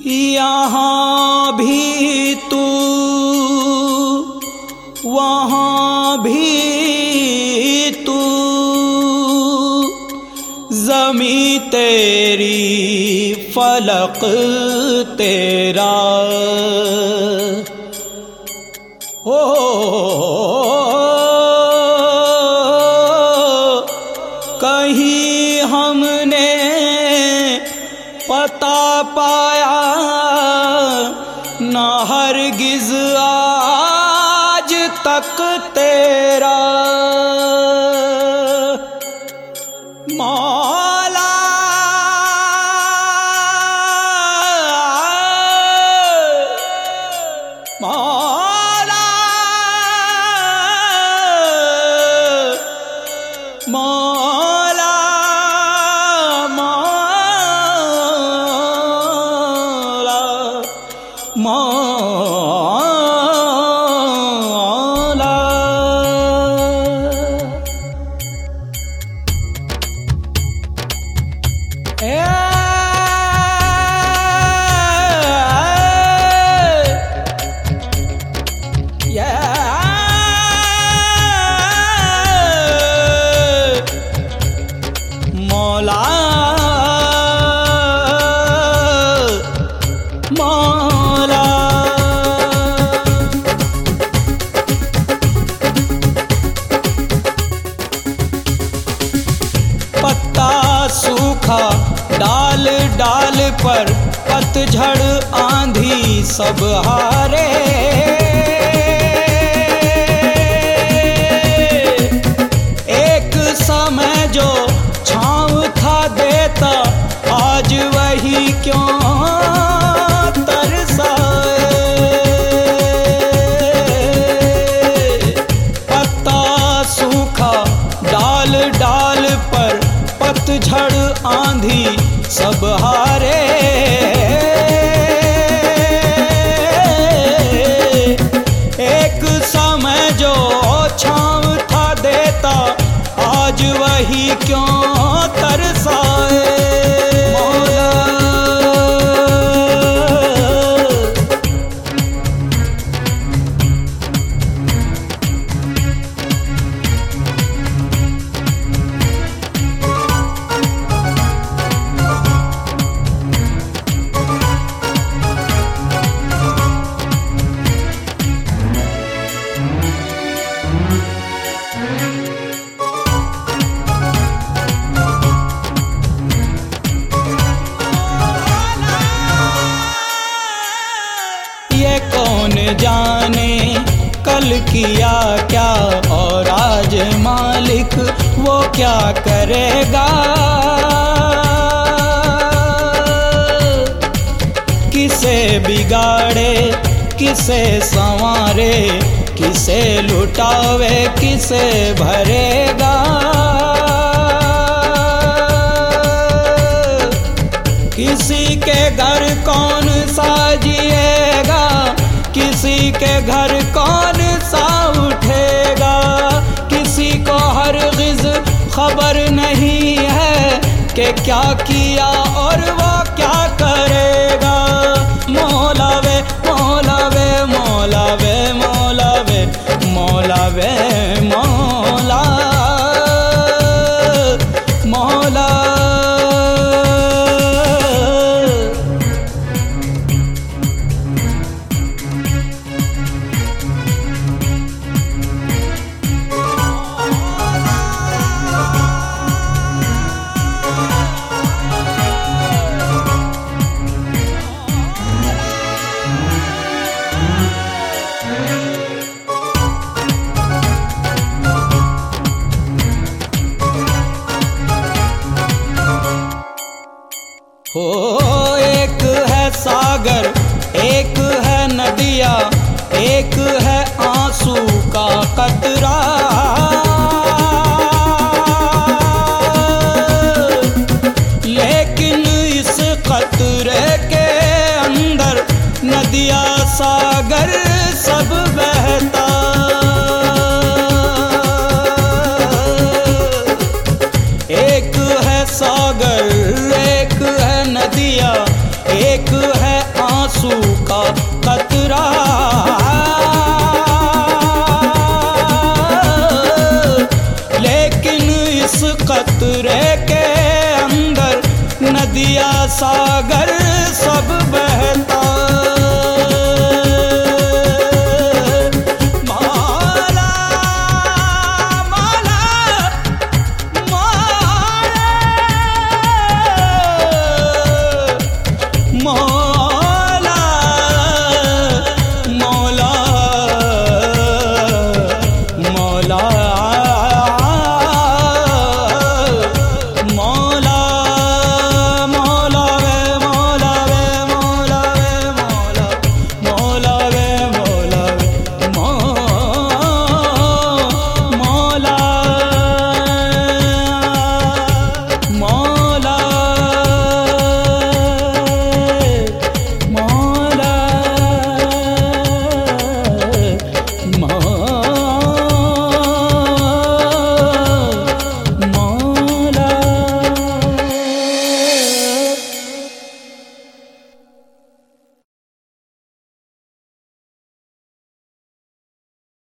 यहाँ भी तू वहाँ भी तू, ज़मीं तेरी फलक तेरा। हो कहीं हमने पता पाया ना हरगिज़ आज तक तेरा। मौला मौला मौला मौला मौला। मौला मौला पत्ता सूखा डाल डाल पर पतझड़ आंधी सब हारे। एक समय जो छाँव था देता आज वही क्यों तरसाए। पत्ता सूखा डाल डाल पर पतझड़ आंधी सब हारे। एक समय जो छाँव था देता आज वही क्यों तरसाए। मौला कौन जाने कल किया क्या और आज मालिक वो क्या करेगा। किसे बिगाड़े किसे संवारे, किसे लुटावे किसे भरेगा। किसी के घर कौन सा जिएगा, किसी के घर कौन सा उठेगा। किसी को हरगिज़ खबर नहीं है कि क्या किया और वो क्या करेगा। मौला वे मौला वे मौला वे मौला वे मौला वे मौला मौला। हो एक है सागर एक है नदिया, एक है आंसू का कतरा। लेकिन इस कतरे के अंदर नदिया सागर सब बहता। एक है सागर एक है नदिया, एक है के अंदर नदिया सागर सब बहता।